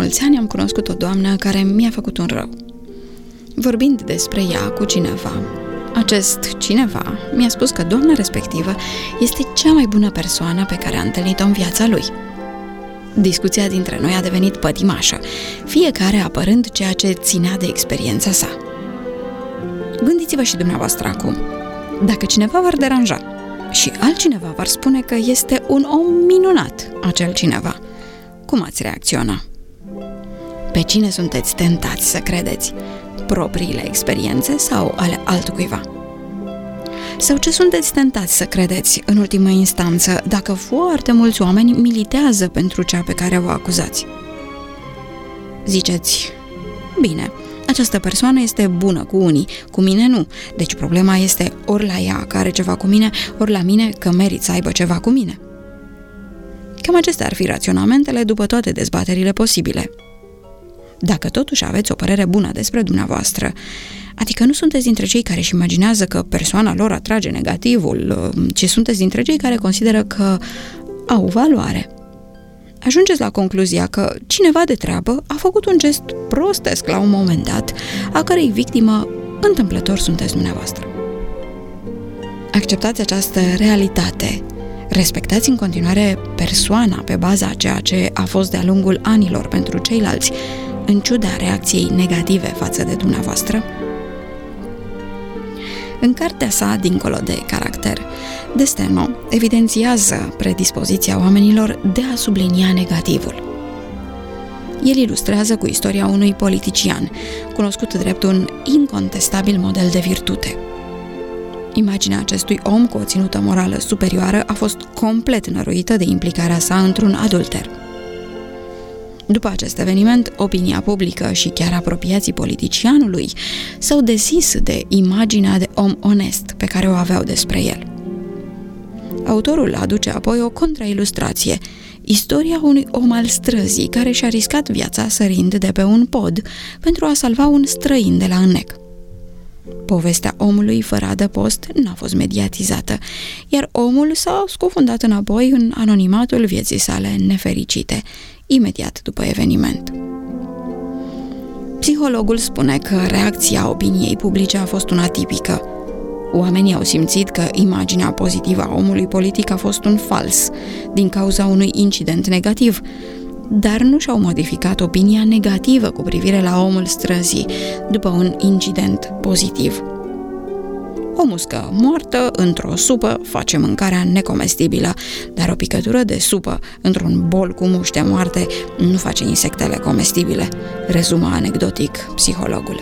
mulți ani am cunoscut o doamnă care mi-a făcut un rău. Vorbind despre ea cu cineva, acest cineva mi-a spus că doamna respectivă este cea mai bună persoană pe care a întâlnit-o în viața lui. Discuția dintre noi a devenit pătimașă, fiecare apărând ceea ce ținea de experiența sa. Gândiți-vă și dumneavoastră acum, dacă cineva v-ar deranja și altcineva v-ar spune că este un om minunat, acel cineva, cum ați reacționa? Pe cine sunteți tentați să credeți? Propriile experiențe sau ale altcuiva? Sau ce sunteți tentați să credeți în ultimă instanță dacă foarte mulți oameni militează pentru cea pe care o acuzați? Ziceți, bine, această persoană este bună cu unii, cu mine nu, deci problema este ori la ea că are ceva cu mine, ori la mine că merit să aibă ceva cu mine. Cam acestea ar fi raționamentele după toate dezbaterile posibile. Dacă totuși aveți o părere bună despre dumneavoastră, adică nu sunteți dintre cei care își imaginează că persoana lor atrage negativul, ci sunteți dintre cei care consideră că au valoare, ajungeți la concluzia că cineva de treabă a făcut un gest prostesc la un moment dat, a cărei victimă întâmplător sunteți dumneavoastră. Acceptați această realitate, respectați în continuare persoana pe baza a ceea ce a fost de-a lungul anilor pentru ceilalți, în ciuda reacției negative față de dumneavoastră? În cartea sa, Dincolo de caracter, De Steno evidențiază predispoziția oamenilor de a sublinia negativul. El ilustrează cu istoria unui politician, cunoscut drept un incontestabil model de virtute. Imaginea acestui om cu o ținută morală superioară a fost complet năruită de implicarea sa într-un adulter. După acest eveniment, opinia publică și chiar apropiații politicianului s-au dezis de imaginea de om onest pe care o aveau despre el. Autorul aduce apoi o contrailustrație, istoria unui om al străzii care și-a riscat viața sărind de pe un pod pentru a salva un străin de la înnec. Povestea omului fără adăpost n-a fost mediatizată, iar omul s-a scufundat înapoi în anonimatul vieții sale nefericite, imediat după eveniment. Psihologul spune că reacția opiniei publice a fost una tipică. Oamenii au simțit că imaginea pozitivă a omului politic a fost un fals, din cauza unui incident negativ, dar nu și-au modificat opinia negativă cu privire la omul străzii după un incident pozitiv. O muscă moartă într-o supă face mâncarea necomestibilă, dar o picătură de supă într-un bol cu muște moarte nu face insectele comestibile, rezumă anecdotic psihologul.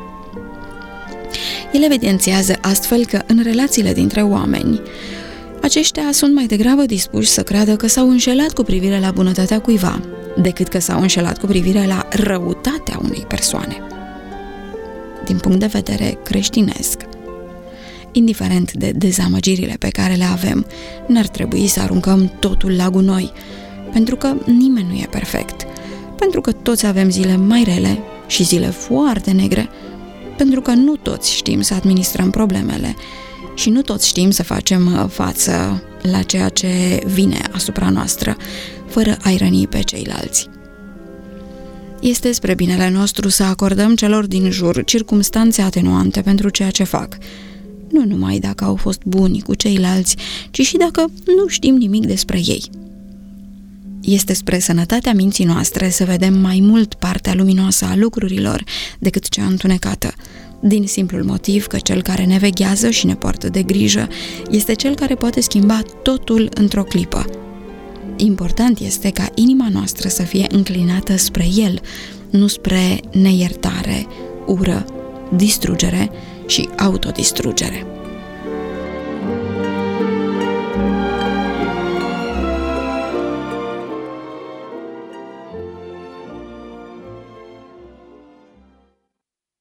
El evidențiază astfel că în relațiile dintre oameni, aceștia sunt mai degrabă dispuși să creadă că s-au înșelat cu privire la bunătatea cuiva, decât că s-au înșelat cu privire la răutatea unei persoane. Din punct de vedere creștinesc, indiferent de dezamăgirile pe care le avem, n-ar trebui să aruncăm totul la gunoi, pentru că nimeni nu e perfect, pentru că toți avem zile mai rele și zile foarte negre, pentru că nu toți știm să administrăm problemele și nu toți știm să facem față la ceea ce vine asupra noastră, fără a-i răni pe ceilalți. Este spre binele nostru să acordăm celor din jur circumstanțe atenuante pentru ceea ce fac, nu numai dacă au fost buni cu ceilalți, ci și dacă nu știm nimic despre ei. Este spre sănătatea minții noastre să vedem mai mult partea luminoasă a lucrurilor decât cea întunecată, din simplul motiv că cel care ne veghează și ne poartă de grijă este cel care poate schimba totul într-o clipă. Important este ca inima noastră să fie înclinată spre El, nu spre neiertare, ură, distrugere și autodistrugere.